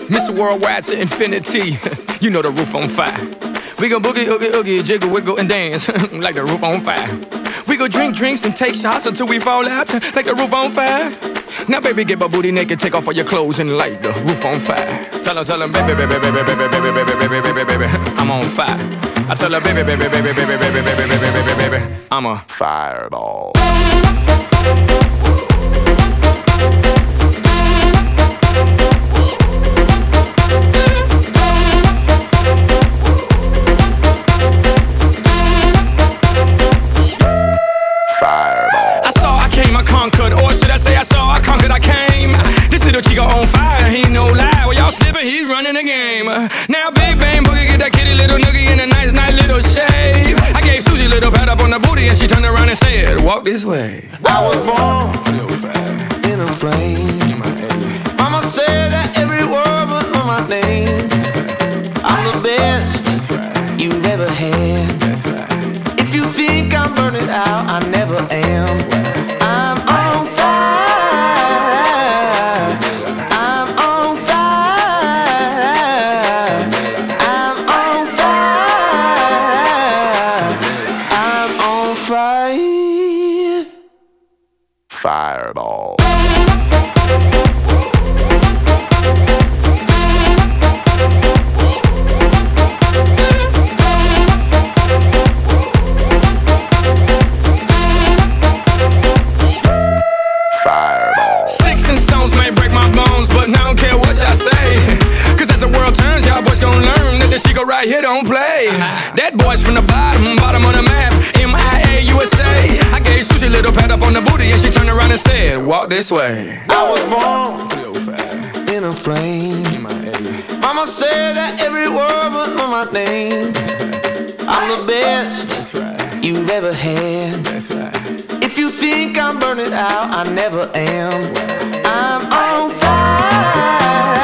Mr. Worldwide to infinity. You know the roof on fire. We gon' boogie, oogie, oogie, jiggle, wiggle, and dance like the roof on fire. We go drink drinks and take shots until we fall out like the roof on fire. Now, baby, get my booty naked, take off all your clothes and light the roof on fire. Tell him, baby, baby, baby, baby, baby, baby, baby, baby, baby, I'm on fire. I tell her, baby, baby, baby, baby, baby, baby, baby, baby, baby, I'm a fireball. Or should I say I saw, I conquered, I came. This little chico on fire, he no lie. Well, y'all slipping, he's running the game. Now Big Bang Boogie get that kitty little noogie in a nice, nice little shave. I gave Susie a little pat up on the booty and she turned around and said, walk this way. I was born in a flame. Mama said that every word was on my name. I'm the best you've ever had. If you think I'm burning out, I never am. I'm on fire. I'm on fire. I'm on fire. I'm on fire. Fireball. Chico right here don't play. That boy's from the bottom, bottom of the map. MIA USA. I gave Susie a little pat up on the booty and she turned around and said, walk this way. I was born in a flame. Mama said that every word was on my name. I'm the best you've ever had. If you think I'm burning out, I never am. I'm on fire.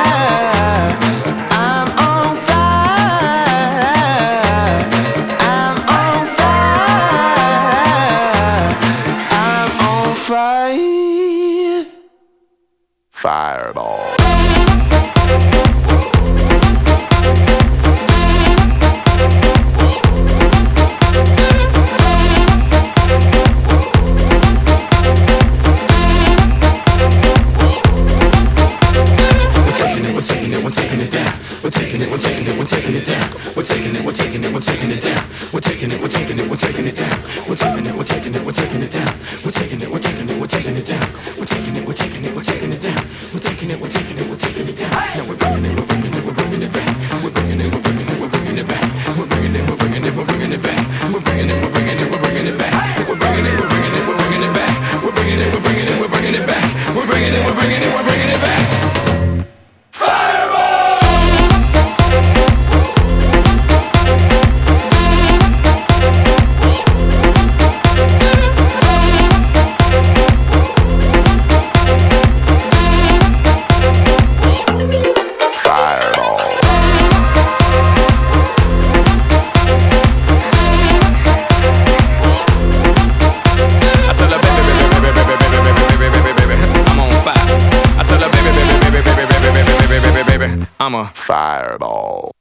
Fireball. I'm a fireball.